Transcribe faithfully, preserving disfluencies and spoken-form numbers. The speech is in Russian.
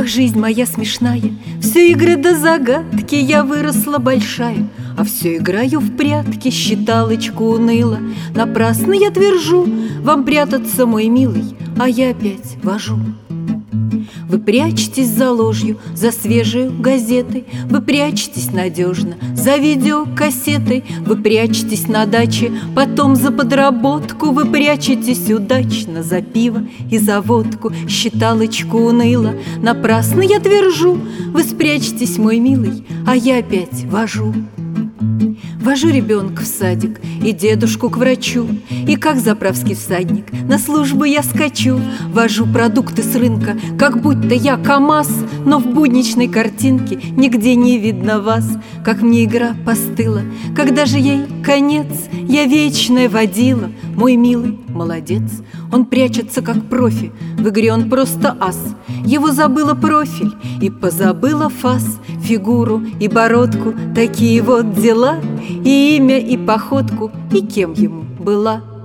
Ах, жизнь моя смешная, все игры до загадки, я выросла большая, а все играю в прятки, считалочку уныло. Напрасно я твержу вам прятаться, мой милый, а я опять вожу. Вы прячетесь за ложью, за свежей газетой, вы прячетесь надежно за видеокассетой, вы прячетесь на даче, потом за подработку, вы прячетесь удачно за пиво и за водку, считалочку уныло. Напрасно я твержу, вы спрячетесь, мой милый, а я опять вожу. Вожу ребенка в садик и дедушку к врачу, и как заправский всадник на службу я скачу. Вожу продукты с рынка, как будто я КамАЗ, но в будничной картинке нигде не видно вас. Как мне игра постыла, когда же ей конец, я вечная водила. Мой милый молодец, он прячется как профи, в игре он просто ас. Его забыла профиль и позабыла фас, фигуру и бородку, такие вот дела, и имя, и походку, и кем ему была.